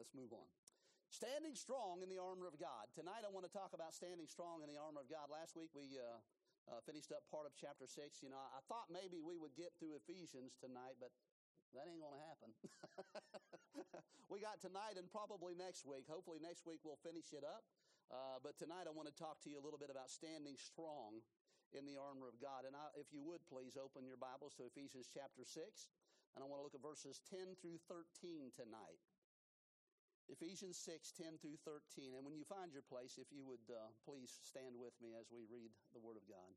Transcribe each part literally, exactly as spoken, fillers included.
let's move on. Standing strong in the armor of God. Tonight I want to talk about standing strong in the armor of God. Last week we uh, uh, finished up part of chapter six. You know, I thought maybe we would get through Ephesians tonight, but that ain't going to happen. We got tonight and probably next week. Hopefully next week we'll finish it up. Uh, but tonight I want to talk to you a little bit about standing strong in the armor of God. And I, if you would, please open your Bibles to Ephesians chapter six. And I want to look at verses ten through thirteen tonight. Ephesians six, ten through thirteen. And when you find your place, if you would uh, please stand with me as we read the Word of God.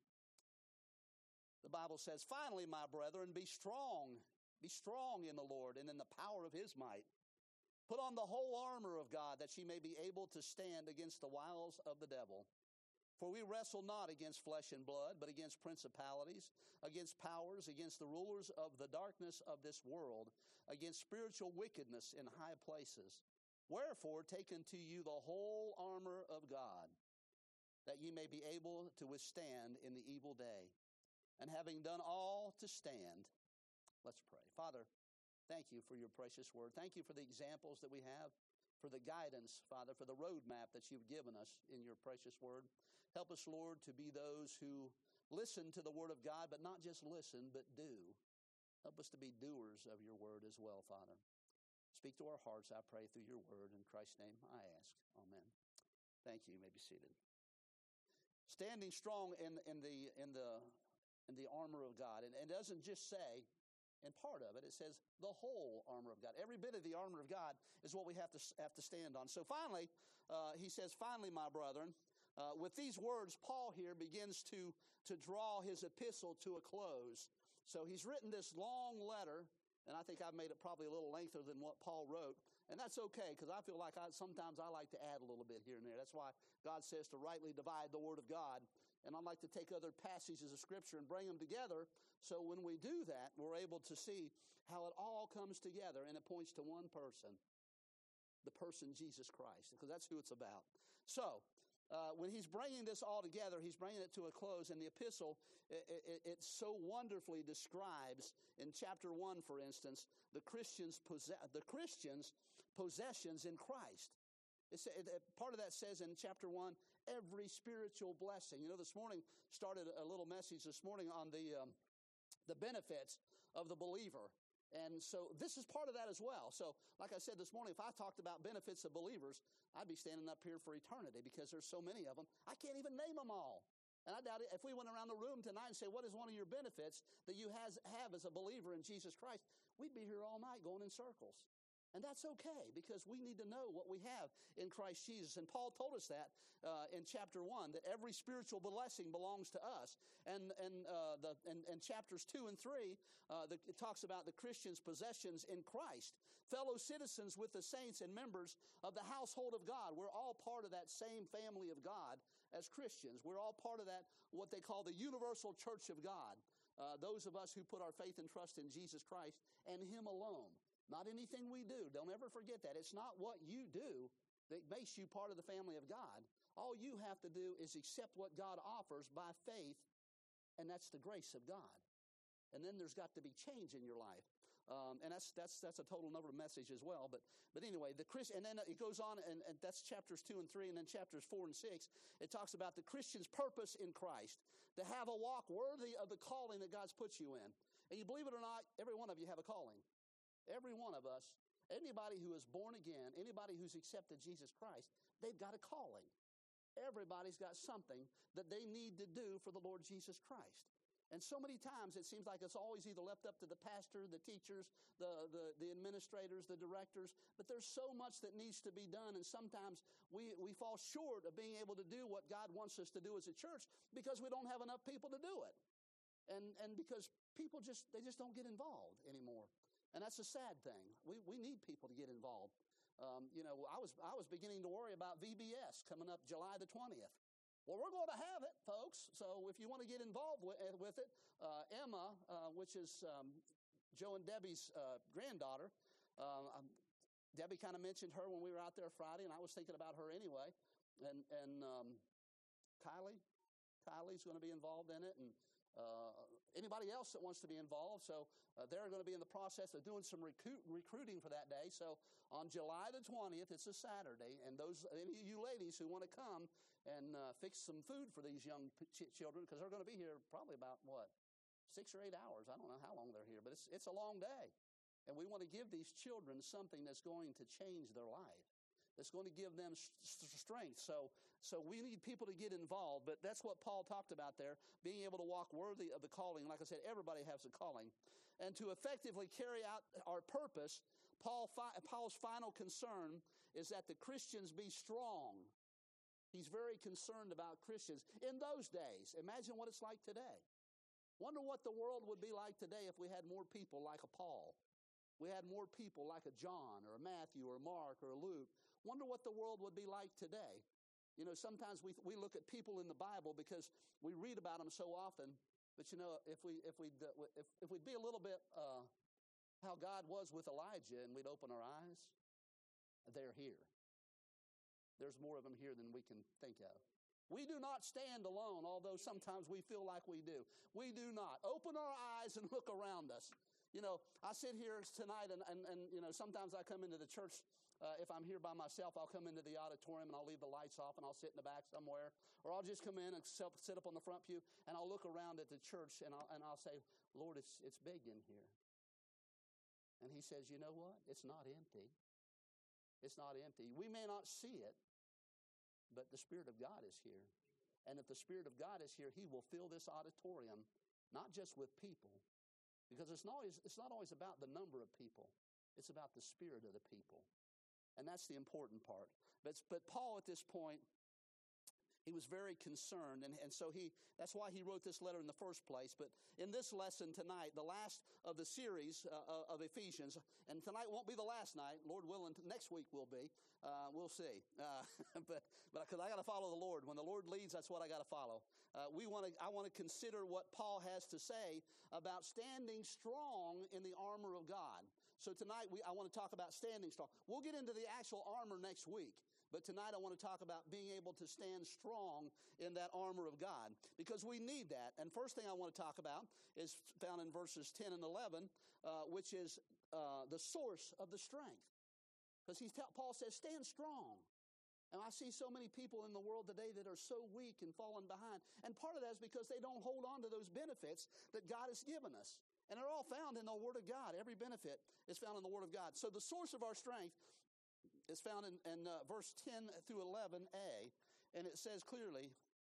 The Bible says, "Finally, my brethren, be strong. Be strong in the Lord and in the power of His might. Put on the whole armor of God, that ye may be able to stand against the wiles of the devil. For we wrestle not against flesh and blood, but against principalities, against powers, against the rulers of the darkness of this world, against spiritual wickedness in high places. Wherefore, take unto you the whole armor of God, that ye may be able to withstand in the evil day. And having done all to stand," let's pray. Father, thank you for your precious word. Thank you for the examples that we have, for the guidance, Father, for the roadmap that you've given us in your precious word. Help us, Lord, to be those who listen to the word of God, but not just listen, but do. Help us to be doers of your word as well, Father. Speak to our hearts, I pray, through your word. In Christ's name I ask. Amen. Thank you. You may be seated. Standing strong in, in, the, in, the, in the armor of God. And it doesn't just say, and part of it, it says the whole armor of God. Every bit of the armor of God is what we have to have to stand on. So finally, uh, he says, "Finally, my brethren," uh, with these words, Paul here begins to, to draw his epistle to a close. So he's written this long letter, and I think I've made it probably a little lengthier than what Paul wrote. And that's okay, because I feel like I, sometimes I like to add a little bit here and there. That's why God says to rightly divide the word of God. And I like to take other passages of Scripture and bring them together. So when we do that, we're able to see how it all comes together, and it points to one person, the person Jesus Christ, because that's who it's about. So uh, when he's bringing this all together, he's bringing it to a close. And the epistle, it, it, it so wonderfully describes, in chapter one, for instance, the Christians' possess, the Christians' possessions in Christ. It's, it, it, part of that says in chapter one, every spiritual blessing. You know, this morning started a little message this morning on the um, the benefits of the believer. And so this is part of that as well. So like I said this morning, if I talked about benefits of believers, I'd be standing up here for eternity, because there's so many of them. I can't even name them all. And I doubt it, if we went around the room tonight and say, what is one of your benefits that you has, have as a believer in Jesus Christ, we'd be here all night going in circles. And that's okay, because we need to know what we have in Christ Jesus. And Paul told us that uh, in chapter one, that every spiritual blessing belongs to us. And and uh, the and, and chapters two and three, uh, the, it talks about the Christian's possessions in Christ, fellow citizens with the saints and members of the household of God. We're all part of that same family of God as Christians. We're all part of that, what they call the universal church of God. Uh, those of us who put our faith and trust in Jesus Christ and Him alone. Not anything we do. Don't ever forget that. It's not what you do that makes you part of the family of God. All you have to do is accept what God offers by faith, and that's the grace of God. And then there's got to be change in your life. Um, and that's that's that's a total number of message as well. But but anyway, the Christ, and then it goes on, and, and that's chapters two and three, and then chapters four and six. It talks about the Christian's purpose in Christ, to have a walk worthy of the calling that God's put you in. And you believe it or not, every one of you have a calling. Every one of us, anybody who is born again, anybody who's accepted Jesus Christ, they've got a calling. Everybody's got something that they need to do for the Lord Jesus Christ. And so many times it seems like it's always either left up to the pastor, the teachers, the, the, the administrators, the directors, but there's so much that needs to be done, and sometimes we, we fall short of being able to do what God wants us to do as a church because we don't have enough people to do it. And, and because people just, they just don't get involved anymore. And that's a sad thing. We we need people to get involved. Um, you know, I was I was beginning to worry about V B S coming up July the twentieth. Well, we're going to have it, folks. So if you want to get involved with, with it, uh, Emma, uh, which is um, Joe and Debbie's uh, granddaughter, uh, um, Debbie kind of mentioned her when we were out there Friday, and I was thinking about her anyway. And and um, Kylie, Kylie's going to be involved in it, and uh, anybody else that wants to be involved. So uh, they're going to be in the process of doing some recruit, recruiting for that day. So on July the twentieth, it's a Saturday, and those any of you ladies who want to come and uh, fix some food for these young ch- children, because they're going to be here probably about, what, six or eight hours. I don't know how long they're here, but it's it's a long day. And we want to give these children something that's going to change their life, that's going to give them st- strength. So, so we need people to get involved. But that's what Paul talked about there, being able to walk worthy of the calling. Like I said, everybody has a calling. And to effectively carry out our purpose, Paul fi- Paul's final concern is that the Christians be strong. He's very concerned about Christians in those days. Imagine what it's like today. Wonder what the world would be like today if we had more people like a Paul. We had more people like a John or a Matthew or a Mark or a Luke. Wonder what the world would be like today. You know, sometimes we we look at people in the Bible because we read about them so often. But you know, if we if we if if we'd be a little bit uh, how God was with Elijah, and we'd open our eyes, they're here. There's more of them here than we can think of. We do not stand alone, although sometimes we feel like we do. We do not. Open our eyes and look around us. You know, I sit here tonight, and, and, and you know, sometimes I come into the church. Uh, if I'm here by myself, I'll come into the auditorium, and I'll leave the lights off, and I'll sit in the back somewhere. Or I'll just come in and sit up on the front pew, and I'll look around at the church, and I'll, and I'll say, Lord, it's, it's big in here. And he says, you know what? It's not empty. It's not empty. We may not see it, but the Spirit of God is here. And if the Spirit of God is here, he will fill this auditorium, not just with people, because it's not always, it's not always about the number of people. It's about the spirit of the people. And that's the important part. But, but Paul at this point, he was very concerned. And, and so he that's why he wrote this letter in the first place. But in this lesson tonight, the last of the series uh, of Ephesians, and tonight won't be the last night. Lord willing, next week will be. Uh, we'll see. Uh, but but because I got to follow the Lord. When the Lord leads, that's what I got to follow. Uh, we want to. I want to consider what Paul has to say about standing strong in the armor of God. So tonight, we I want to talk about standing strong. We'll get into the actual armor next week. But tonight I want to talk about being able to stand strong in that armor of God, because we need that. And first thing I want to talk about is found in verses ten and eleven, uh, which is uh, the source of the strength. Because he's t- Paul says, stand strong. And I see so many people in the world today that are so weak and falling behind. And part of that is because they don't hold on to those benefits that God has given us. And they're all found in the Word of God. Every benefit is found in the Word of God. So the source of our strength is found in, in uh, verse ten through eleven a, and it says clearly,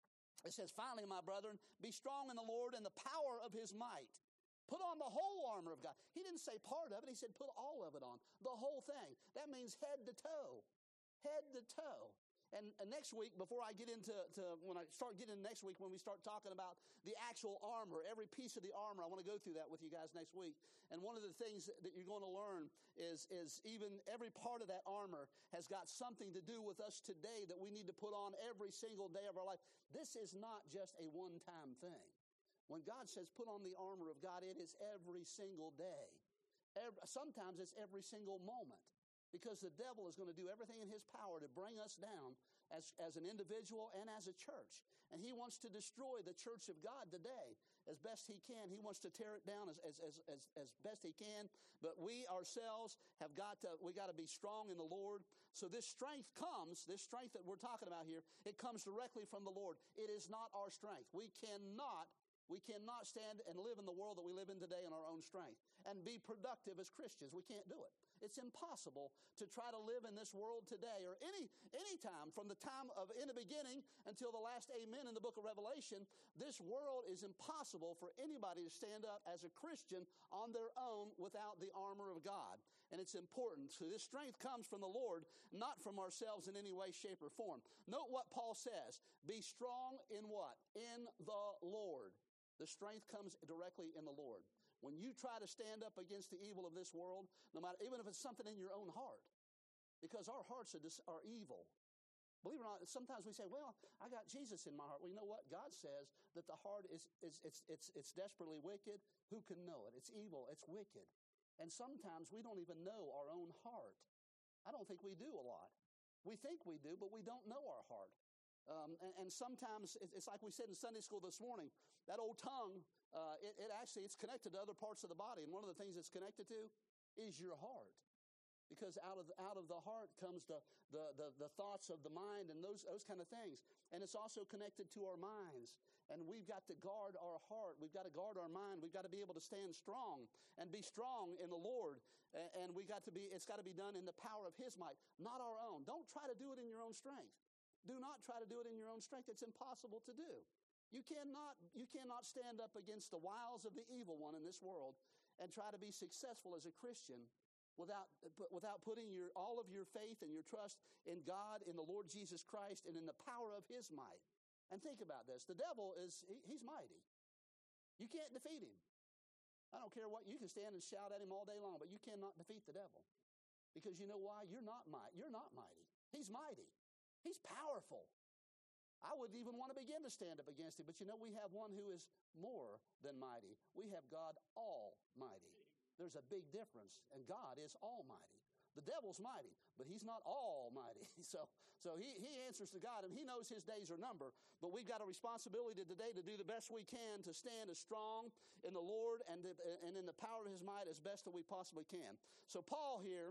it says, finally, my brethren, be strong in the Lord and the power of his might. Put on the whole armor of God. He didn't say part of it. He said put all of it on, the whole thing. That means head to toe, head to toe. And, and next week, before I get into to, when I start getting next week, when we start talking about the actual armor, every piece of the armor, I want to go through that with you guys next week. And one of the things that you're going to learn is, is even every part of that armor has got something to do with us today that we need to put on every single day of our life. This is not just a one-time thing. When God says put on the armor of God, it is every single day. Every, sometimes it's every single moment. Because the devil is going to do everything in his power to bring us down as, as an individual and as a church. And he wants to destroy the church of God today as best he can. He wants to tear it down as, as, as, as, as best he can. But we ourselves have got to, we got to be strong in the Lord. So this strength comes, this strength that we're talking about here, it comes directly from the Lord. It is not our strength. We cannot We cannot stand and live in the world that we live in today in our own strength and be productive as Christians. We can't do it. It's impossible to try to live in this world today or any any time from the time of in the beginning until the last amen in the book of Revelation. This world is impossible for anybody to stand up as a Christian on their own without the armor of God. And it's important. So this strength comes from the Lord, not from ourselves in any way, shape, or form. Note what Paul says. Be strong in what? In the Lord. The strength comes directly in the Lord. When you try to stand up against the evil of this world, no matter, even if it's something in your own heart, because our hearts are, dis, are evil. Believe it or not, sometimes we say, well, I got Jesus in my heart. Well, you know what? God says that the heart is, is it's, it's, it's desperately wicked. Who can know it? It's evil. It's wicked. And sometimes we don't even know our own heart. I don't think we do a lot. We think we do, but we don't know our heart. Um, and, and sometimes it's like we said in Sunday school this morning, that old tongue, uh, it, it actually, it's connected to other parts of the body. And one of the things it's connected to is your heart. Because out of, out of the heart comes the, the, the, the thoughts of the mind and those, those kind of things. And it's also connected to our minds. And we've got to guard our heart. We've got to guard our mind. We've got to be able to stand strong and be strong in the Lord. And, and we got to be, it's got to be done in the power of His might, not our own. Don't try to do it in your own strength. Do not try to do it in your own strength. It's impossible to do. You cannot, you cannot stand up against the wiles of the evil one in this world and try to be successful as a Christian without, without putting your, all of your faith and your trust in God, in the Lord Jesus Christ, and in the power of His might. And think about this. The devil is, he, he's mighty. You can't defeat him. I don't care what, you can stand and shout at him all day long, but you cannot defeat the devil. Because you know why? You're not mighty. You're not mighty. He's mighty. He's powerful. I wouldn't even want to begin to stand up against him. But you know, we have one who is more than mighty. We have God Almighty. There's a big difference, and God is almighty. The devil's mighty, but he's not almighty. So, so he, he answers to God, and he knows his days are numbered. But we've got a responsibility today to do the best we can to stand as strong in the Lord and, to, and in the power of His might as best that we possibly can. So Paul here,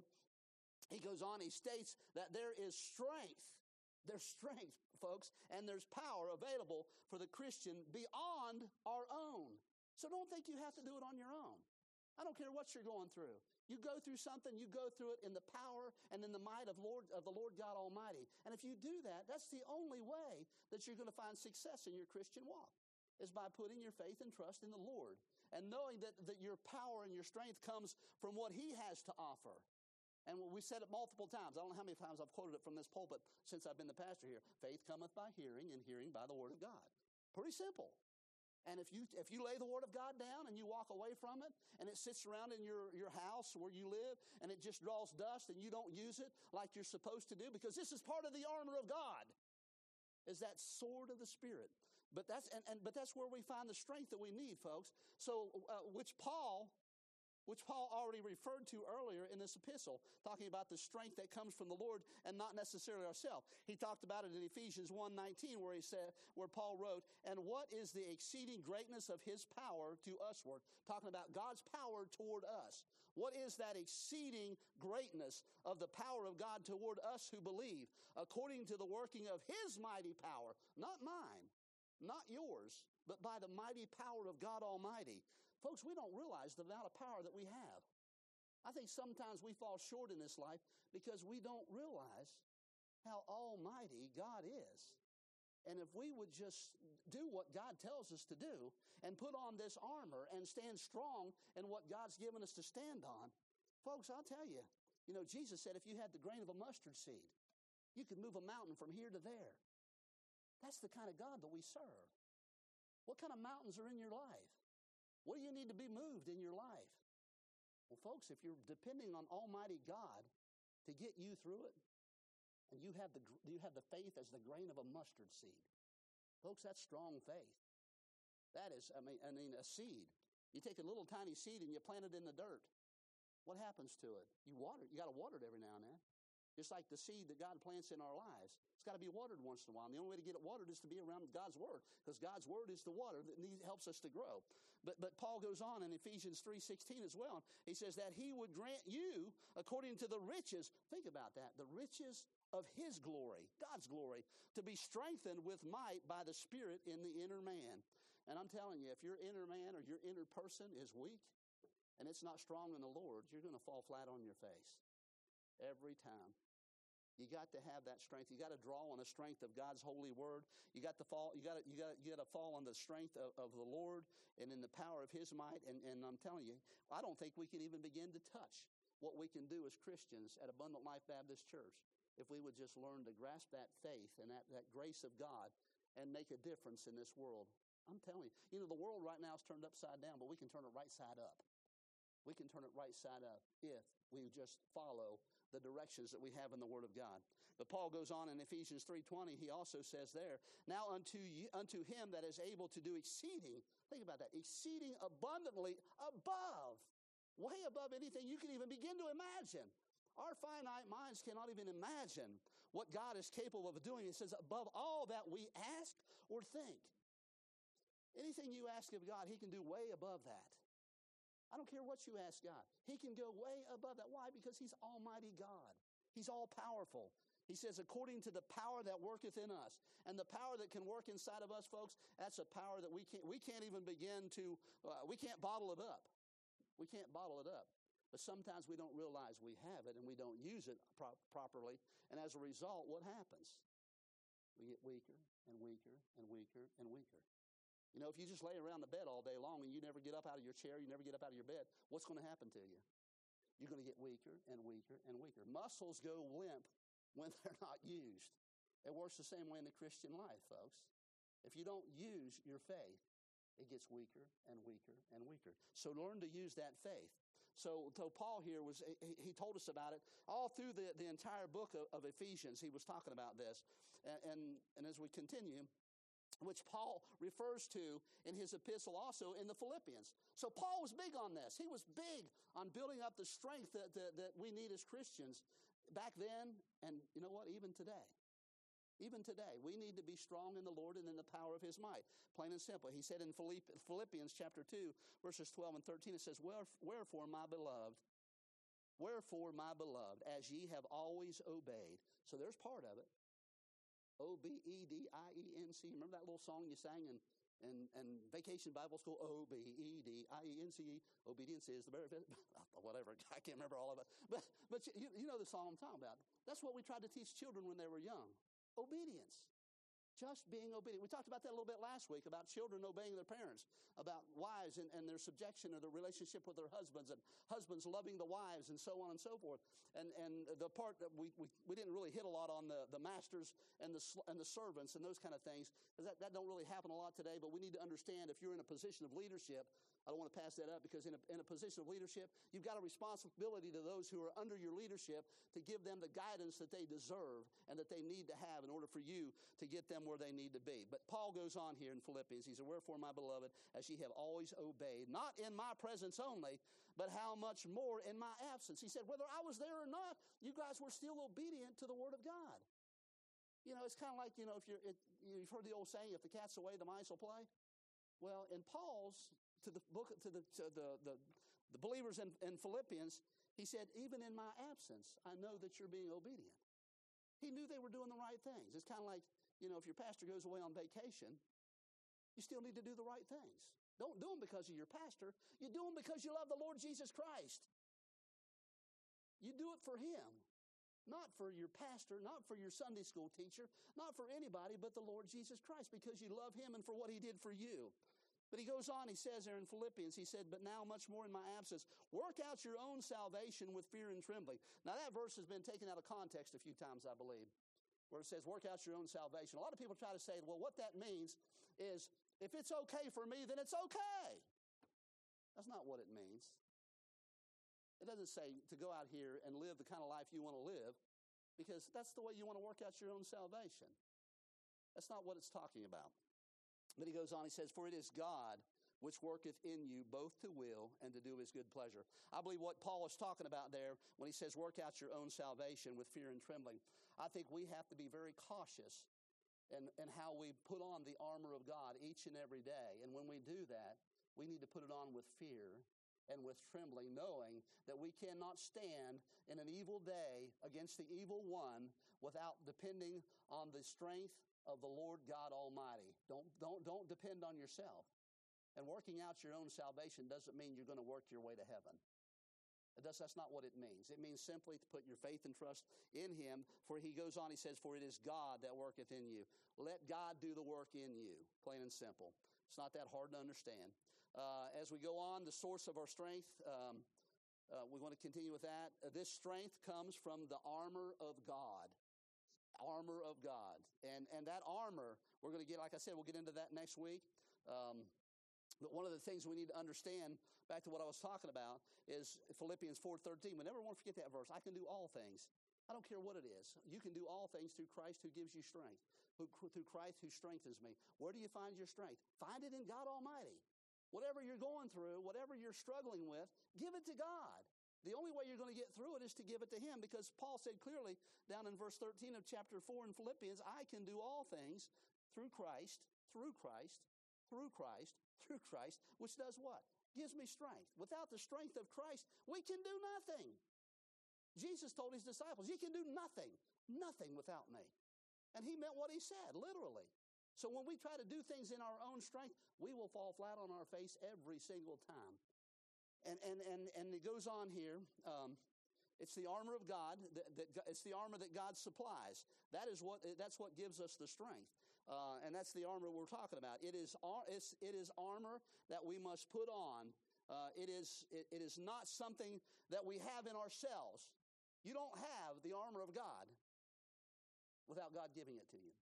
he goes on, he states that there is strength. There's strength, folks, and there's power available for the Christian beyond our own. So don't think you have to do it on your own. I don't care what you're going through. You go through something, you go through it in the power and in the might of Lord of the Lord God Almighty. And if you do that, that's the only way that you're going to find success in your Christian walk, is by putting your faith and trust in the Lord and knowing that, that your power and your strength comes from what He has to offer. And we said it multiple times. I don't know how many times I've quoted it from this pulpit since I've been the pastor here. Faith cometh by hearing, and hearing by the word of God. Pretty simple. And if you if you lay the word of God down and you walk away from it, and it sits around in your, your house where you live, and it just draws dust, and you don't use it like you're supposed to do, because this is part of the armor of God, is that sword of the Spirit. But that's and, and but that's where we find the strength that we need, folks. So uh, which Paul. which Paul already referred to earlier in this epistle, talking about the strength that comes from the Lord and not necessarily ourselves. He talked about it in Ephesians one nineteen, where he said, where Paul wrote, "And what is the exceeding greatness of His power to usward?" Talking about God's power toward us. What is that exceeding greatness of the power of God toward us who believe, according to the working of His mighty power, not mine, not yours, but by the mighty power of God Almighty. Folks, we don't realize the amount of power that we have. I think sometimes we fall short in this life because we don't realize how almighty God is. And if we would just do what God tells us to do and put on this armor and stand strong in what God's given us to stand on, folks, I'll tell you, you know, Jesus said if you had the grain of a mustard seed, you could move a mountain from here to there. That's the kind of God that we serve. What kind of mountains are in your life? What do you need to be moved in your life? Well, folks, if you're depending on Almighty God to get you through it, and you have the you have the faith as the grain of a mustard seed, folks, that's strong faith. That is, I mean, I mean, a seed. You take a little tiny seed and you plant it in the dirt. What happens to it? You water it. You got to water it every now and then. Just like the seed that God plants in our lives. It's got to be watered once in a while. And the only way to get it watered is to be around God's Word, because God's Word is the water that needs, helps us to grow. But, but Paul goes on in Ephesians three sixteen as well. He says that He would grant you, according to the riches, think about that, the riches of His glory, God's glory, to be strengthened with might by the Spirit in the inner man. And I'm telling you, if your inner man or your inner person is weak and it's not strong in the Lord, you're going to fall flat on your face every time. You got to have that strength. You got to draw on the strength of God's holy word. You got to fall. You got to. You got. You got to fall on the strength of, of the Lord and in the power of His might. And, and I'm telling you, I don't think we can even begin to touch what we can do as Christians at Abundant Life Baptist Church if we would just learn to grasp that faith and that, that grace of God and make a difference in this world. I'm telling you, you know, the world right now is turned upside down, but we can turn it right side up. We can turn it right side up if we just follow the directions that we have in the Word of God. But Paul goes on in Ephesians three twenty, he also says there, "Now unto you, unto Him that is able to do exceeding," think about that, exceeding abundantly above, way above anything you can even begin to imagine, Our finite minds cannot even imagine what God is capable of doing. It says, above all that we ask or think. Anything you ask of God, he can do way above that. I don't care what you ask God. He can go way above that. Why? Because he's Almighty God. He's all-powerful. He says, according to the power that worketh in us. And the power that can work inside of us, folks, that's a power that we can't, we can't even begin to, uh, we can't bottle it up. We can't bottle it up. But sometimes we don't realize we have it and we don't use it pro- properly. And as a result, what happens? We get weaker and weaker and weaker and weaker. You know, if you just lay around the bed all day long and you never get up out of your chair, you never get up out of your bed, what's going to happen to you? You're going to get weaker and weaker and weaker. Muscles go limp when they're not used. It works the same way in the Christian life, folks. If you don't use your faith, it gets weaker and weaker and weaker. So learn to use that faith. So, so Paul here, was he, he told us about it. All through the, the entire book of, of Ephesians, he was talking about this. And, and, and as we continue, which Paul refers to in his epistle also in the Philippians. So Paul was big on this. He was big on building up the strength that, that, that we need as Christians back then, and you know what, even today. Even today, we need to be strong in the Lord and in the power of his might. Plain and simple. He said in Philippians chapter two, verses twelve and thirteen, it says, Wherefore, my beloved, wherefore, my beloved, as ye have always obeyed. So there's part of it. O B E D I E N C. Remember that little song you sang in, in, in Vacation Bible School? O B E D I E N C E. Obedience is the very, whatever. I can't remember all of it. But, but you, you know the song I'm talking about. That's what we tried to teach children when they were young. Obedience. Just being obedient. We talked about that a little bit last week, about children obeying their parents, about wives and, and their subjection of their relationship with their husbands, and husbands loving the wives, and so on and so forth. And and the part that we we, we didn't really hit a lot on the, the masters and the and the servants and those kind of things, because that, that don't really happen a lot today. But we need to understand, if you're in a position of leadership, I don't want to pass that up, because in a, in a position of leadership, you've got a responsibility to those who are under your leadership to give them the guidance that they deserve and that they need to have in order for you to get them where they need to be. But Paul goes on here in Philippians. He said, Wherefore, my beloved, as ye have always obeyed, not in my presence only, but how much more in my absence. He said, whether I was there or not, you guys were still obedient to the word of God. You know, it's kind of like, you know, if you're, it, you've heard the old saying, if the cat's away, the mice will play. Well, in Paul's, to the book, to the to the, the, the believers in, in Philippians, he said, even in my absence, I know that you're being obedient. He knew they were doing the right things. It's kind of like, you know, if your pastor goes away on vacation, you still need to do the right things. Don't do them because of your pastor. You do them because you love the Lord Jesus Christ. You do it for him. Not for your pastor, not for your Sunday school teacher, not for anybody but the Lord Jesus Christ, because you love him and for what he did for you. But he goes on, he says there in Philippians, he said, but now much more in my absence, work out your own salvation with fear and trembling. Now that verse has been taken out of context a few times, I believe, where it says, work out your own salvation. A lot of people try to say, well, what that means is, if it's okay for me, then it's okay. That's not what it means. It doesn't say to go out here and live the kind of life you want to live, because that's the way you want to work out your own salvation. That's not what it's talking about. But he goes on, he says, for it is God which worketh in you both to will and to do his good pleasure. I believe what Paul is talking about there when he says work out your own salvation with fear and trembling. I think we have to be very cautious in, in how we put on the armor of God each and every day. And when we do that, we need to put it on with fear and with trembling, knowing that we cannot stand in an evil day against the evil one without depending on the strength of the Lord God Almighty. Don't, don't, don't depend on yourself. And working out your own salvation doesn't mean you're going to work your way to heaven. It does, that's not what it means. It means simply to put your faith and trust in him. For he goes on, he says, for it is God that worketh in you. Let God do the work in you, plain and simple. It's not that hard to understand. Uh, as we go on, the source of our strength, um, uh, we want to continue with that. Uh, this strength comes from the armor of God. Armor of God. And and that armor, we're going to get, like I said, we'll get into that next week. Um, but one of the things we need to understand, back to what I was talking about, is Philippians four thirteen. We never want to forget that verse. I can do all things. I don't care what it is. You can do all things through Christ who gives you strength. Who, through Christ who strengthens me. Where do you find your strength? Find it in God Almighty. Whatever you're going through, whatever you're struggling with, give it to God. The only way you're going to get through it is to give it to him, because Paul said clearly down in verse thirteen of chapter four in Philippians, I can do all things through Christ, through Christ, through Christ, through Christ, which does what? Gives me strength. Without the strength of Christ, we can do nothing. Jesus told his disciples, you can do nothing, nothing without me. And he meant what he said, literally. So when we try to do things in our own strength, we will fall flat on our face every single time. And and and, and it goes on here. Um, it's the armor of God. That, that, it's the armor that God supplies. That is what. That's what gives us the strength. Uh, and that's the armor we're talking about. It is it's, it is armor that we must put on. Uh, it is it, it is not something that we have in ourselves. You don't have the armor of God without God giving it to you.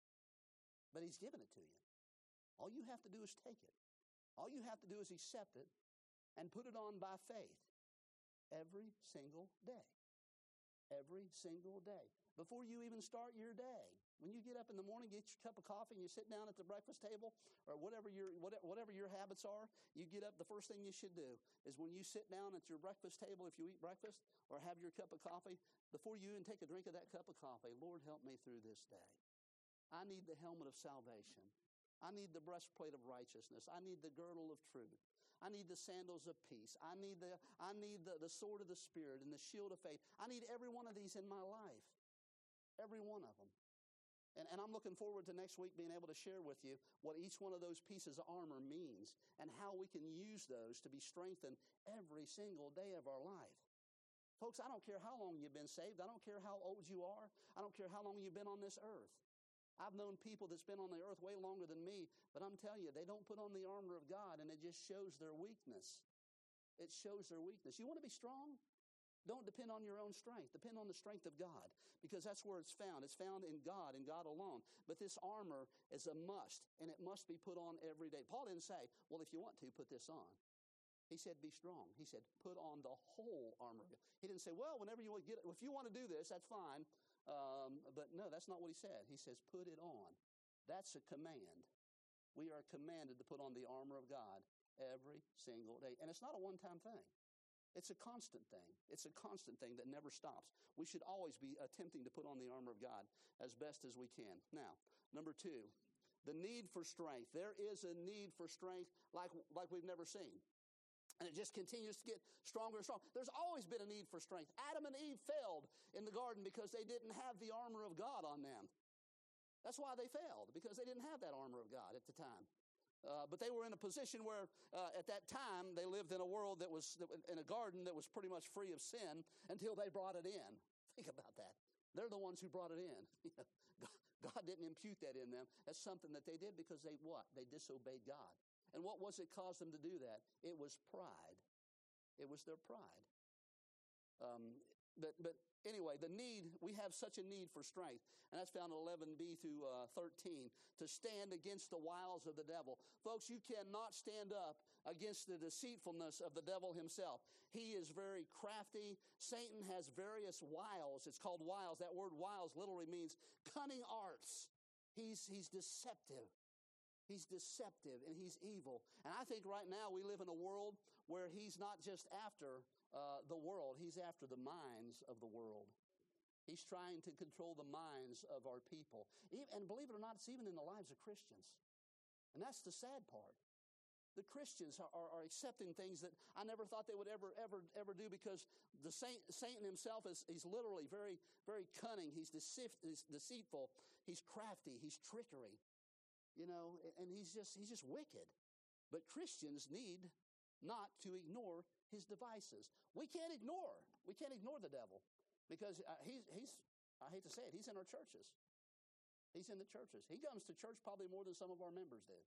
But he's given it to you. All you have to do is take it. All you have to do is accept it and put it on by faith every single day. Every single day. Before you even start your day. When you get up in the morning, get your cup of coffee, and you sit down at the breakfast table, or whatever your whatever your habits are, you get up, the first thing you should do is when you sit down at your breakfast table, if you eat breakfast, or have your cup of coffee, before you even take a drink of that cup of coffee, Lord, help me through this day. I need the helmet of salvation. I need the breastplate of righteousness. I need the girdle of truth. I need the sandals of peace. I need the I need the, the sword of the Spirit and the shield of faith. I need every one of these in my life. Every one of them. And, and I'm looking forward to next week being able to share with you what each one of those pieces of armor means and how we can use those to be strengthened every single day of our life. Folks, I don't care how long you've been saved. I don't care how old you are. I don't care how long you've been on this earth. I've known people that's been on the earth way longer than me, but I'm telling you, they don't put on the armor of God, and it just shows their weakness. It shows their weakness. You want to be strong? Don't depend on your own strength. Depend on the strength of God, because that's where it's found. It's found in God and God alone. But this armor is a must, and it must be put on every day. Paul didn't say, well, if you want to, put this on. He said, be strong. He said, put on the whole armor. He didn't say, well, whenever you get, if you want to do this, that's fine. Um, but no, that's not what he said. He says, put it on. That's a command. We are commanded to put on the armor of God every single day. And it's not a one-time thing. It's a constant thing. It's a constant thing that never stops. We should always be attempting to put on the armor of God as best as we can. Now, number two, the need for strength. There is a need for strength like, like we've never seen. And it just continues to get stronger and stronger. There's always been a need for strength. Adam and Eve failed in the garden because they didn't have the armor of God on them. That's why they failed, because they didn't have that armor of God at the time. Uh, but they were in a position where uh, at that time they lived in a world that was, in a garden that was pretty much free of sin until they brought it in. Think about that. They're the ones who brought it in. God didn't impute that in them. That's something that they did because they what? They disobeyed God. And what was it caused them to do that? It was pride. It was their pride. Um, but but anyway, the need, we have such a need for strength. And that's found in eleven b through uh, thirteen, to stand against the wiles of the devil. Folks, you cannot stand up against the deceitfulness of the devil himself. He is very crafty. Satan has various wiles. It's called wiles. That word wiles literally means cunning arts. He's, he's deceptive. He's deceptive and he's evil. And I think right now we live in a world where he's not just after uh, the world, he's after the minds of the world. He's trying to control the minds of our people. And believe it or not, it's even in the lives of Christians. And that's the sad part. The Christians are, are, are accepting things that I never thought they would ever, ever, ever do, because the saint, Satan himself is he's literally very, very cunning. He's, deceit, he's deceitful. He's crafty. He's trickery. You know, and he's just he's just wicked. But Christians need not to ignore his devices. We can't ignore. We can't ignore the devil, because uh, he's he's I hate to say it, he's in our churches. He's in the churches. He comes to church probably more than some of our members do.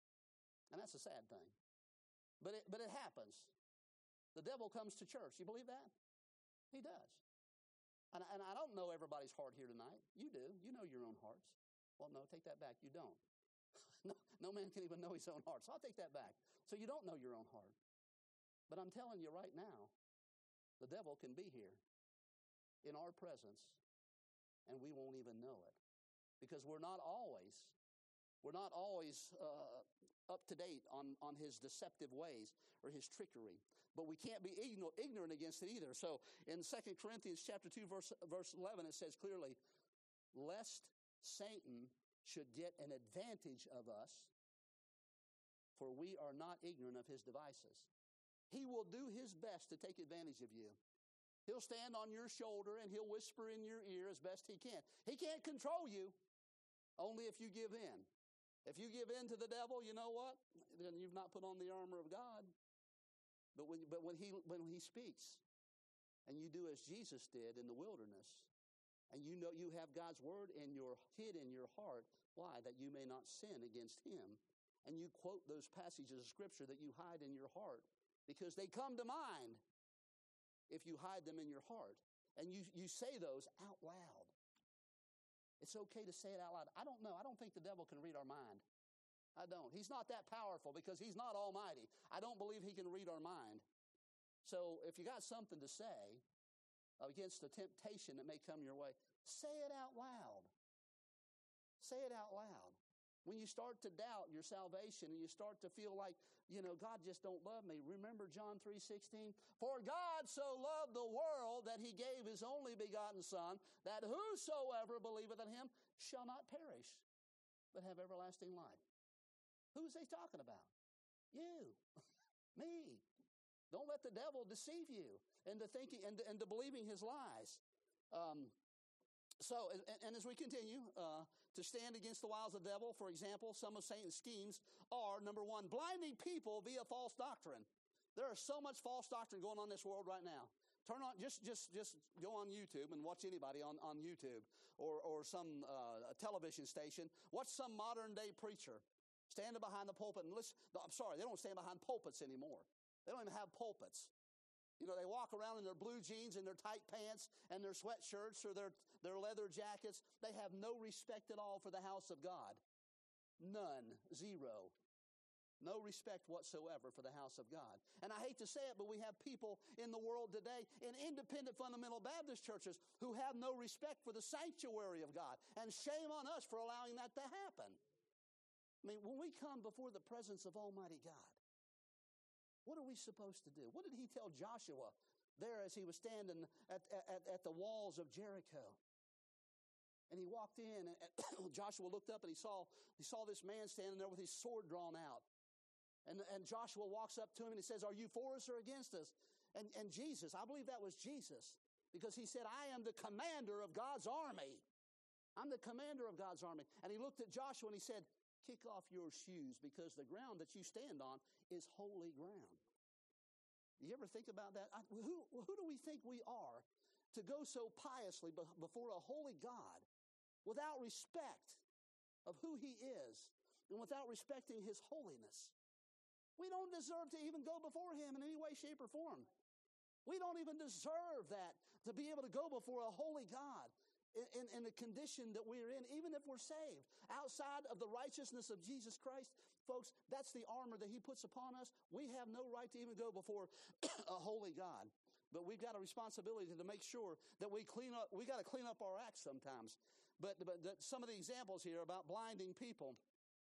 And that's a sad thing. But it but it happens. The devil comes to church. You believe that? He does. And, and I don't know everybody's heart here tonight. You do. You know your own hearts. Well, no, take that back. You don't. No, no man can even know his own heart. So I'll take that back. So you don't know your own heart. But I'm telling you right now, the devil can be here in our presence, and we won't even know it. Because we're not always We're not always uh, up to date on, on his deceptive ways or his trickery. But we can't be ignorant against it either. So in Second Corinthians chapter two, verse, verse eleven, it says clearly, lest Satan should get an advantage of us, for we are not ignorant of his devices. He will do his best to take advantage of you. He'll stand on your shoulder and he'll whisper in your ear as best he can. He can't control you, only if you give in. If you give in to the devil, you know what? Then you've not put on the armor of God. But when, but when he when he speaks, and you do as Jesus did in the wilderness, and you know you have God's word in your hid in your heart, why? That you may not sin against him. And you quote those passages of scripture that you hide in your heart, because they come to mind if you hide them in your heart. And you, you say those out loud. It's okay to say it out loud. I don't know. I don't think the devil can read our mind. I don't. He's not that powerful because he's not almighty. I don't believe he can read our mind. So if you got something to say against the temptation that may come your way, say it out loud. Say it out loud. When you start to doubt your salvation and you start to feel like, you know, God just don't love me, remember John three sixteen? For God so loved the world that he gave his only begotten Son, that whosoever believeth in him shall not perish, but have everlasting life. Who's he talking about? You, me. Don't let the devil deceive you into thinking and into believing his lies. Um, so, and, and as we continue uh, to stand against the wiles of the devil, for example, some of Satan's schemes are, number one, blinding people via false doctrine. There is so much false doctrine going on in this world right now. Turn on, just just just go on YouTube and watch anybody on, on YouTube or, or some uh, television station. Watch some modern day preacher standing behind the pulpit and listen. No, I'm sorry, they don't stand behind pulpits anymore. They don't even have pulpits. You know, they walk around in their blue jeans and their tight pants and their sweatshirts or their, their leather jackets. They have no respect at all for the house of God. None. Zero. No respect whatsoever for the house of God. And I hate to say it, but we have people in the world today in independent fundamental Baptist churches who have no respect for the sanctuary of God. And shame on us for allowing that to happen. I mean, when we come before the presence of Almighty God, what are we supposed to do? What did he tell Joshua there as he was standing at, at, at the walls of Jericho? And he walked in, and Joshua looked up and he saw, he saw this man standing there with his sword drawn out. And, and Joshua walks up to him and he says, are you for us or against us? And, and Jesus, I believe that was Jesus, because he said, I am the commander of God's army. I'm the commander of God's army. And he looked at Joshua and he said, kick off your shoes, because the ground that you stand on is holy ground. Do you ever think about that? I, who, who do we think we are to go so piously before a holy God without respect of who he is and without respecting his holiness? We don't deserve to even go before him in any way, shape, or form. We don't even deserve that, to be able to go before a holy God In, in the condition that we're in, even if we're saved. Outside of the righteousness of Jesus Christ, folks, that's the armor that he puts upon us. We have no right to even go before a holy God. But we've got a responsibility to make sure that we clean up, we got to clean up our acts sometimes. But, but the, some of the examples here about blinding people,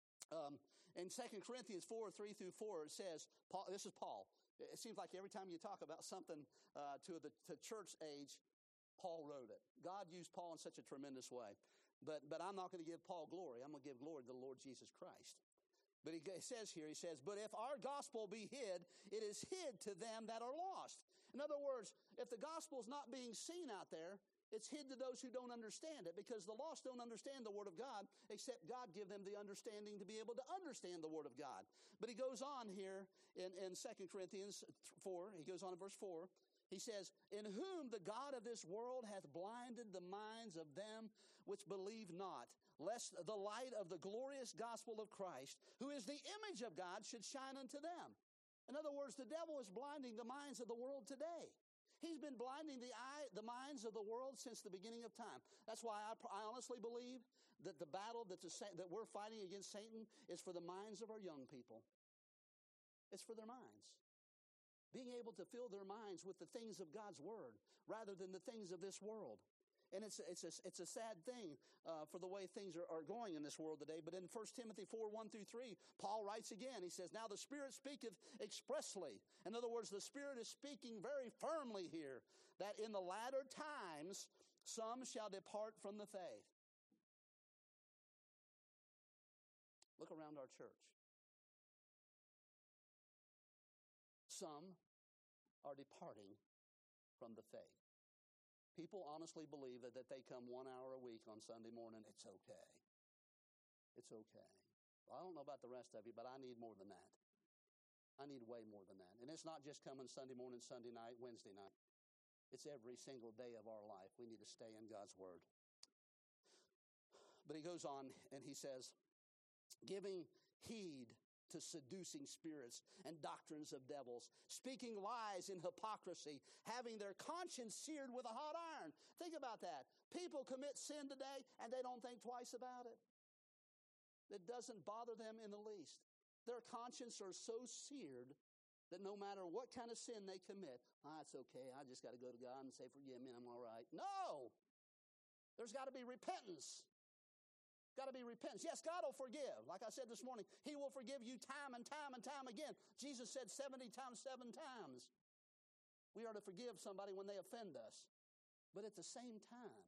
um, in Second Corinthians four, three through four, it says, Paul, this is Paul. It seems like every time you talk about something uh, to the to church age, Paul wrote it. God used Paul in such a tremendous way. But, but I'm not going to give Paul glory. I'm going to give glory to the Lord Jesus Christ. But he says here, he says, but if our gospel be hid, it is hid to them that are lost. In other words, if the gospel is not being seen out there, it's hid to those who don't understand it, because the lost don't understand the word of God, except God give them the understanding to be able to understand the word of God. But he goes on here in, in Second Corinthians four, he goes on in verse four, he says, in whom the God of this world hath blinded the minds of them which believe not, lest the light of the glorious gospel of Christ, who is the image of God, should shine unto them. In other words, the devil is blinding the minds of the world today. He's been blinding the eye, the minds of the world since the beginning of time. That's why I, I honestly believe that the battle that, the, that we're fighting against Satan is for the minds of our young people. It's for their minds. Being able to fill their minds with the things of God's word rather than the things of this world. And it's, it's, a, it's a sad thing uh, for the way things are, are going in this world today. But in First Timothy four, one through three, Paul writes again. He says, now the Spirit speaketh expressly. In other words, the Spirit is speaking very firmly here, that in the latter times some shall depart from the faith. Look around our church. Some are departing from the faith. People honestly believe that, that they come one hour a week on Sunday morning, it's okay. It's okay. Well, I don't know about the rest of you, but I need more than that. I need way more than that. And it's not just coming Sunday morning, Sunday night, Wednesday night. It's every single day of our life. We need to stay in God's Word. But he goes on and he says, giving heed to seducing spirits and doctrines of devils, speaking lies in hypocrisy, having their conscience seared with a hot iron. Think about that. People commit sin today and they don't think twice about it. It doesn't bother them in the least. Their conscience are so seared that no matter what kind of sin they commit, ah, it's okay, I just got to go to God and say, forgive me, and I'm all right. No! There's got to be repentance. Got to be repentance. Yes, God will forgive. Like I said this morning, He will forgive you time and time and time again. Jesus said seventy times, seven times. We are to forgive somebody when they offend us. But at the same time,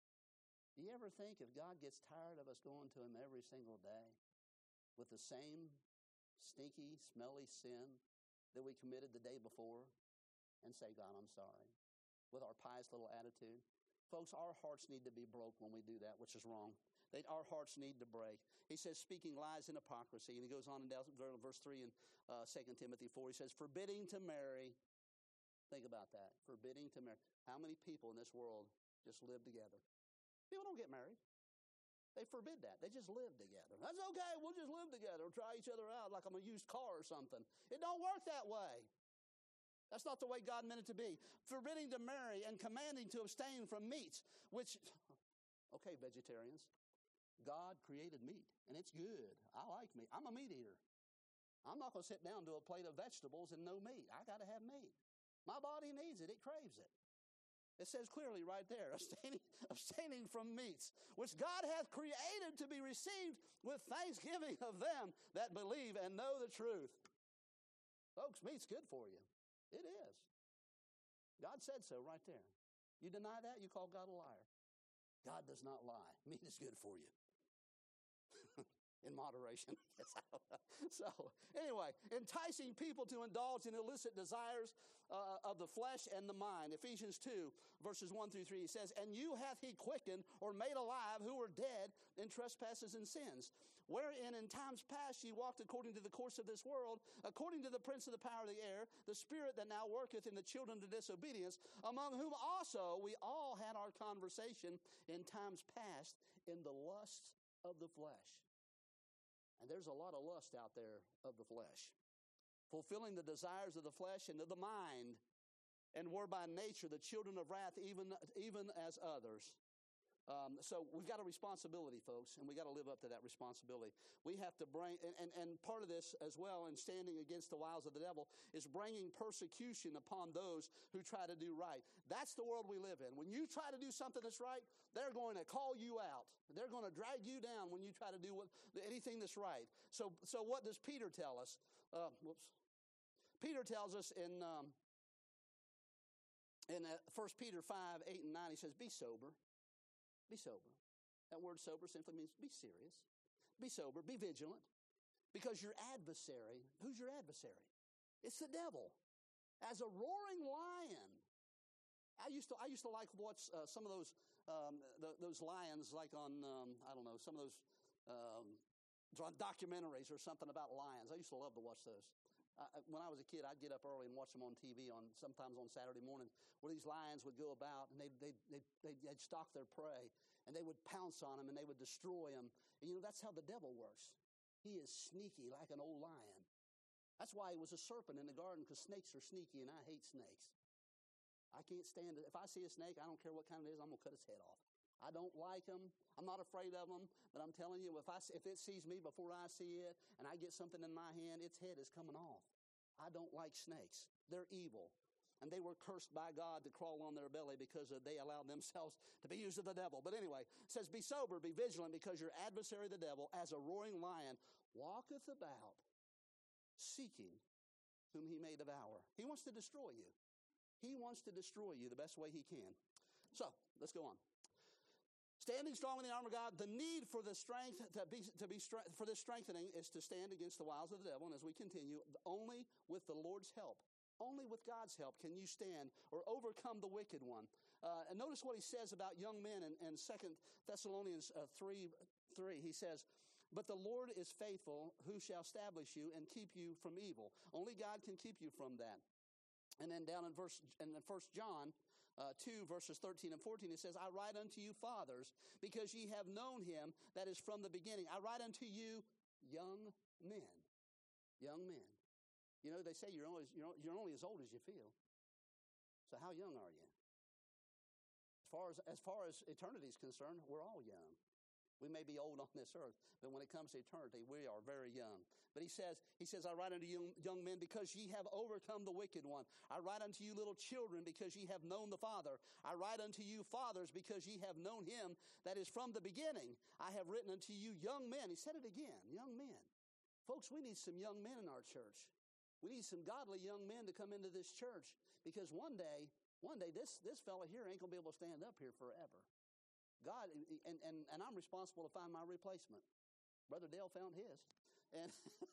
do you ever think if God gets tired of us going to Him every single day with the same stinky, smelly sin that we committed the day before and say, God, I'm sorry, with our pious little attitude? Folks, our hearts need to be broke when we do that, which is wrong. They, our hearts need to break. He says, speaking lies and hypocrisy. And he goes on in verse three in uh, Second Timothy four. He says, forbidding to marry. Think about that. Forbidding to marry. How many people in this world just live together? People don't get married. They forbid that. They just live together. That's okay. We'll just live together and try each other out like I'm a used car or something. It don't work that way. That's not the way God meant it to be. Forbidding to marry and commanding to abstain from meats, which, okay, vegetarians, God created meat, and it's good. I like meat. I'm a meat eater. I'm not going to sit down to a plate of vegetables and no meat. I got to have meat. My body needs it. It craves it. It says clearly right there, abstaining, abstaining from meats, which God hath created to be received with thanksgiving of them that believe and know the truth. Folks, meat's good for you. It is. God said so right there. You deny that, you call God a liar. God does not lie. Meat is good for you. In moderation. So, anyway, enticing people to indulge in illicit desires uh, of the flesh and the mind. Ephesians two, verses one through three, he says, and you hath he quickened or made alive who were dead in trespasses and sins, wherein in times past ye walked according to the course of this world, according to the prince of the power of the air, the spirit that now worketh in the children of disobedience, among whom also we all had our conversation in times past in the lusts of the flesh. And there's a lot of lust out there of the flesh. Fulfilling the desires of the flesh and of the mind, and were by nature the children of wrath, even, even as others. Um, so we've got a responsibility, folks, and we got to live up to that responsibility. We have to bring, and, and, and part of this as well in standing against the wiles of the devil is bringing persecution upon those who try to do right. That's the world we live in. When you try to do something that's right, they're going to call you out. They're going to drag you down when you try to do what, anything that's right. So, so what does Peter tell us? Uh, whoops. Peter tells us in um, in uh, First Peter five, eight, and nine, he says, be sober. Be sober. That word sober simply means be serious. Be sober. Be vigilant. Because your adversary, who's your adversary? It's the devil. As a roaring lion. I used to I used to like watch uh, some of those um, the, those lions like on, um, I don't know, some of those um, documentaries or something about lions. I used to love to watch those. I, when I was a kid, I'd get up early and watch them on T V on sometimes on Saturday mornings, where these lions would go about and they'd, they'd, they'd, they'd, they'd stalk their prey, and they would pounce on them and they would destroy them. And you know, that's how the devil works. He is sneaky like an old lion. That's why he was a serpent in the garden, because snakes are sneaky, and I hate snakes. I can't stand it. If I see a snake, I don't care what kind it is, I'm going to cut its head off. I don't like them. I'm not afraid of them. But I'm telling you, if I if it sees me before I see it, and I get something in my hand, its head is coming off. I don't like snakes. They're evil. And they were cursed by God to crawl on their belly because they allowed themselves to be used of the devil. But anyway, it says, be sober, be vigilant, because your adversary, the devil, as a roaring lion, walketh about, seeking whom he may devour. He wants to destroy you. He wants to destroy you the best way he can. So, let's go on. Standing strong in the arm of God, the need for the strength to be, to be for this strengthening is to stand against the wiles of the devil. And as we continue, only with the Lord's help, only with God's help can you stand or overcome the wicked one. Uh, and notice what he says about young men in, in Second Thessalonians uh, three, three. He says, but the Lord is faithful, who shall establish you and keep you from evil. Only God can keep you from that. And then down in verse in First John uh, two, verses thirteen and fourteen, it says, I write unto you, fathers, because ye have known him that is from the beginning. I write unto you, young men. Young men. You know, they say you're only, you're, you're only as old as you feel. So how young are you? As far as, as far as eternity is concerned, we're all young. We may be old on this earth, but when it comes to eternity, we are very young. But he says, he says, I write unto you, young men, because ye have overcome the wicked one. I write unto you, little children, because ye have known the Father. I write unto you, fathers, because ye have known him that is from the beginning. I have written unto you, young men. He said it again, young men. Folks, we need some young men in our church. We need some godly young men to come into this church, because one day, one day, this, this fella here ain't going to be able to stand up here forever. God, and, and, and I'm responsible to find my replacement. Brother Dale found his. And,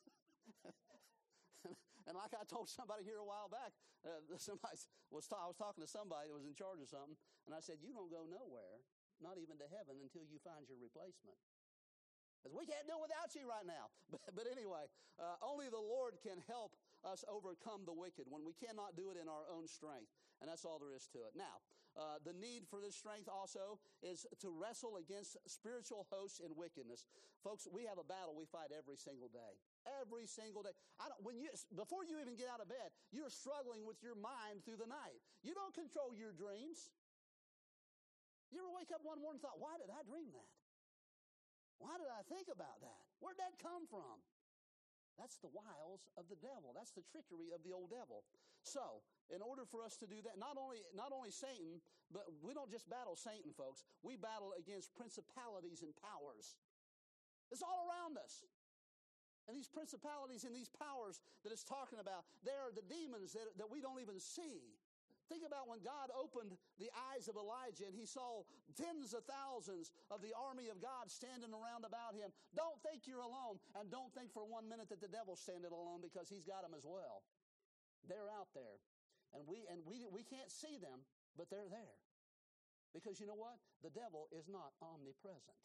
and like I told somebody here a while back, uh, somebody was ta- I was talking to somebody that was in charge of something, and I said, you don't go nowhere, not even to heaven, until you find your replacement. Because we can't do it without you right now. But, but anyway, uh, only the Lord can help us overcome the wicked when we cannot do it in our own strength. And that's all there is to it. Now, uh, the need for this strength also is to wrestle against spiritual hosts and wickedness. Folks, we have a battle we fight every single day. Every single day. I don't, when you, before you even get out of bed, you're struggling with your mind through the night. You don't control your dreams. You ever wake up one morning and thought, why did I dream that? Why did I think about that? Where'd that come from? That's the wiles of the devil. That's the trickery of the old devil. So, in order for us to do that, not only, not only Satan, but we don't just battle Satan, folks. We battle against principalities and powers. It's all around us. And these principalities and these powers that it's talking about, they are the demons that, that we don't even see. Think about when God opened the eyes of Elijah and he saw tens of thousands of the army of God standing around about him. Don't think you're alone, and don't think for one minute that the devil's standing alone, because he's got them as well. They're out there. And we and we we can't see them, but they're there. Because you know what? The devil is not omnipresent.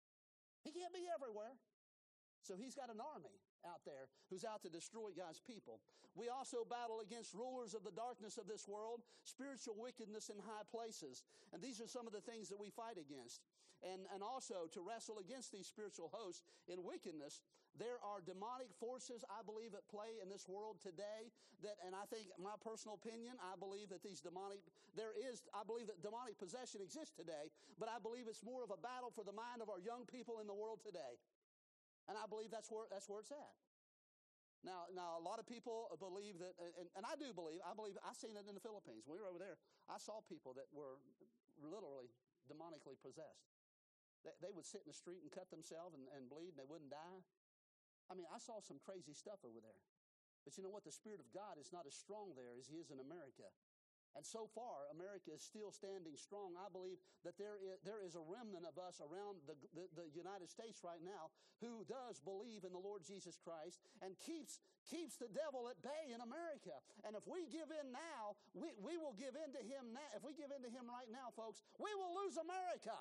He can't be everywhere. So he's got an army out there who's out to destroy God's people. We also battle against rulers of the darkness of this world, spiritual wickedness in high places. And these are some of the things that we fight against. And, and also to wrestle against these spiritual hosts in wickedness, there are demonic forces, I believe, at play in this world today. That, and I think, my personal opinion, I believe that these demonic, there is, I believe that demonic possession exists today, but I believe it's more of a battle for the mind of our young people in the world today. And I believe that's where that's where it's at. Now, now a lot of people believe that, and, and I do believe, I believe, I seen it in the Philippines. When we were over there, I saw people that were literally demonically possessed. They, they would sit in the street and cut themselves and, and bleed, and they wouldn't die. I mean, I saw some crazy stuff over there. But you know what? The Spirit of God is not as strong there as he is in America. And so far, America is still standing strong. I believe that there is, there is a remnant of us around the, the, the United States right now who does believe in the Lord Jesus Christ and keeps, keeps the devil at bay in America. And if we give in now, we, we will give in to him now. If we give in to him right now, folks, we will lose America.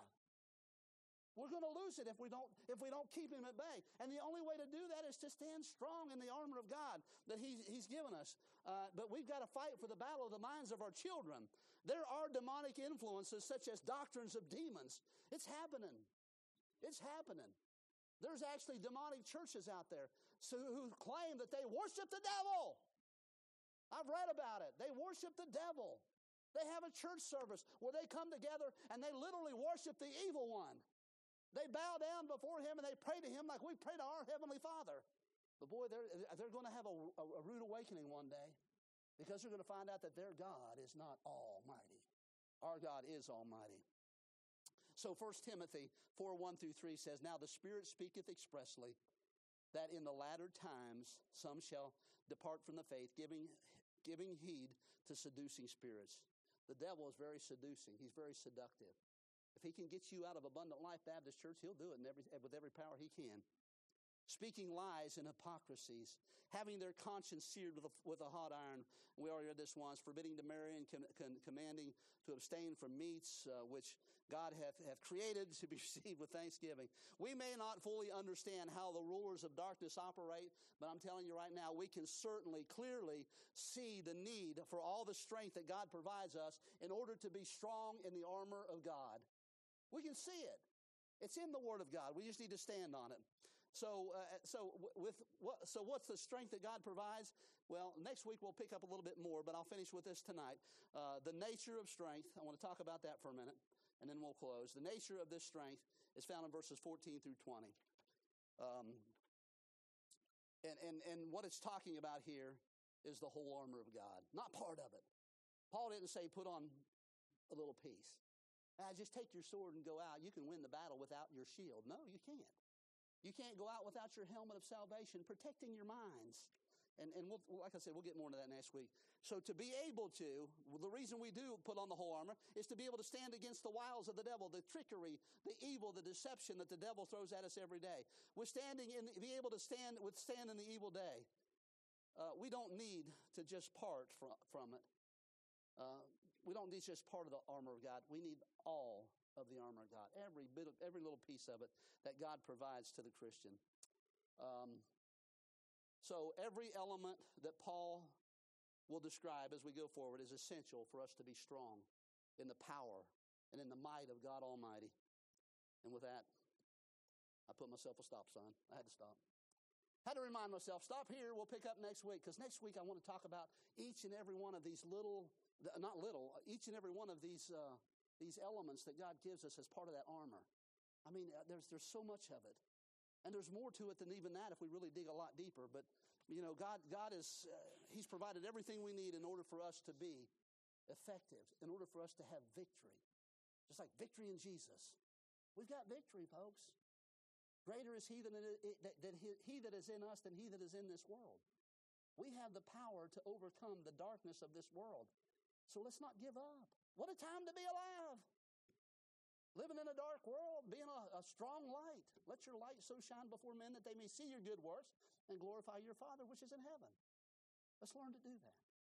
We're going to lose it if we don't if we don't keep him at bay. And the only way to do that is to stand strong in the armor of God that he's, he's given us. Uh, but we've got to fight for the battle of the minds of our children. There are demonic influences such as doctrines of demons. It's happening. It's happening. There's actually demonic churches out there so, who claim that they worship the devil. I've read about it. They worship the devil. They have a church service where they come together and they literally worship the evil one. They bow down before him and they pray to him like we pray to our Heavenly Father. But boy, they're, they're going to have a, a, a rude awakening one day, because they're going to find out that their God is not almighty. Our God is almighty. So First Timothy four, one through three says, Now the Spirit speaketh expressly, that in the latter times some shall depart from the faith, giving, giving heed to seducing spirits. The devil is very seducing. He's very seductive. If he can get you out of Abundant Life Baptist Church, he'll do it in every, with every power he can. Speaking lies and hypocrisies, having their conscience seared with a, with a hot iron. We already read this once, forbidding to marry and com, com, commanding to abstain from meats uh, which God hath, hath created to be received with thanksgiving. We may not fully understand how the rulers of darkness operate, but I'm telling you right now, we can certainly clearly see the need for all the strength that God provides us in order to be strong in the armor of God. We can see it. It's in the Word of God. We just need to stand on it. So, uh, so with what? So, what's the strength that God provides? Well, next week we'll pick up a little bit more, but I'll finish with this tonight. Uh, the nature of strength. I want to talk about that for a minute, and then we'll close. The nature of this strength is found in verses fourteen through twenty. Um, and and and what it's talking about here is the whole armor of God, not part of it. Paul didn't say put on a little piece. Ah, just take your sword and go out. You can win the battle without your shield. No, you can't. You can't go out without your helmet of salvation, protecting your minds. And, and we'll, like I said, we'll get more into that next week. So to be able to, the reason we do put on the whole armor is to be able to stand against the wiles of the devil, the trickery, the evil, the deception that the devil throws at us every day. Withstanding in, be able to stand, withstand in the evil day. Uh, we don't need to just part from, from it. Uh, we don't need just part of the armor of God. We need all of the armor of God, every bit of, every little piece of it that God provides to the Christian. Um, so every element that Paul will describe as we go forward is essential for us to be strong in the power and in the might of God Almighty. And with that, I put myself a stop sign. I had to stop. I had to remind myself, stop here, we'll pick up next week, because next week I want to talk about each and every one of these little, not little, each and every one of these uh, these elements that God gives us as part of that armor. I mean, there's there's so much of it. And there's more to it than even that if we really dig a lot deeper. But, you know, God God is, uh, He's provided everything we need in order for us to be effective, in order for us to have victory. Just like victory in Jesus. We've got victory, folks. Greater is he, than that, that he, he that is in us than he that is in this world. We have the power to overcome the darkness of this world. So let's not give up. What a time to be alive. Living in a dark world, being a, a strong light. Let your light so shine before men that they may see your good works and glorify your Father which is in heaven. Let's learn to do that.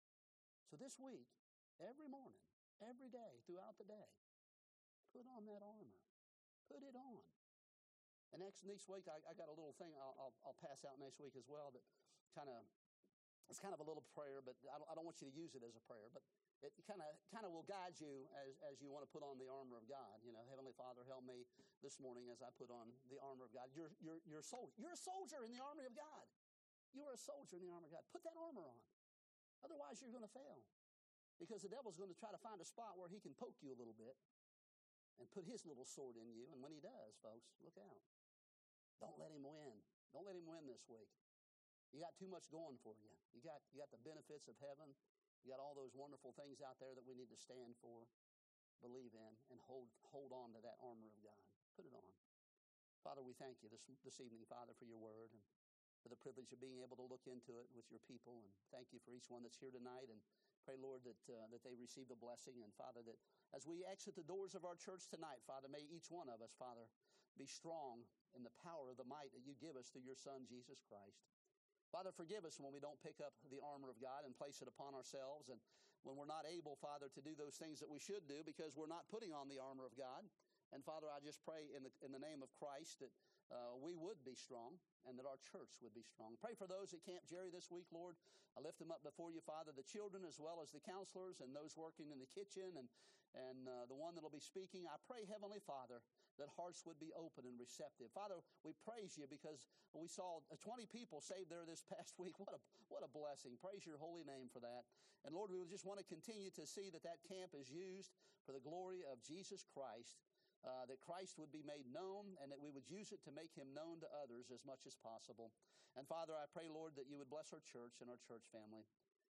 So this week, every morning, every day, throughout the day, put on that armor. Put it on. And next next week, I, I got a little thing I'll, I'll, I'll pass out next week as well that kind of, it's kind of a little prayer, but I don't, I don't want you to use it as a prayer, but it kind of kind of will guide you as, as you want to put on the armor of God. You know, Heavenly Father, help me this morning as I put on the armor of God. You're, you're, you're, a sol- you're a soldier in the army of God. You are a soldier in the armor of God. Put that armor on. Otherwise, you're going to fail. Because the devil's going to try to find a spot where he can poke you a little bit and put his little sword in you. And when he does, folks, look out. Don't let him win. Don't let him win this week. You got too much going for you. You got, you got the benefits of heaven. You got all those wonderful things out there that we need to stand for, believe in, and hold hold on to that armor of God. Put it on. Father, we thank you this, this evening, Father, for your word and for the privilege of being able to look into it with your people. And thank you for each one that's here tonight. And pray, Lord, that uh, that they receive the blessing. And, Father, that as we exit the doors of our church tonight, Father, may each one of us, Father, be strong in the power of the might that you give us through your Son, Jesus Christ. Father, forgive us when we don't pick up the armor of God and place it upon ourselves, and when we're not able, Father, to do those things that we should do because we're not putting on the armor of God. And, Father, I just pray in the in the name of Christ that uh, we would be strong and that our church would be strong. Pray for those at Camp Jerry this week, Lord. I lift them up before you, Father, the children as well as the counselors and those working in the kitchen and, and uh, the one that will be speaking. I pray, Heavenly Father, that hearts would be open and receptive. Father, we praise you because we saw twenty people saved there this past week. What a, what a blessing. Praise your holy name for that. And Lord, we just want to continue to see that that camp is used for the glory of Jesus Christ, uh, that Christ would be made known and that we would use it to make him known to others as much as possible. And Father, I pray, Lord, that you would bless our church and our church family.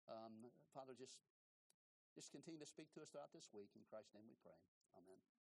Um, Father, just, just continue to speak to us throughout this week. In Christ's name we pray. Amen.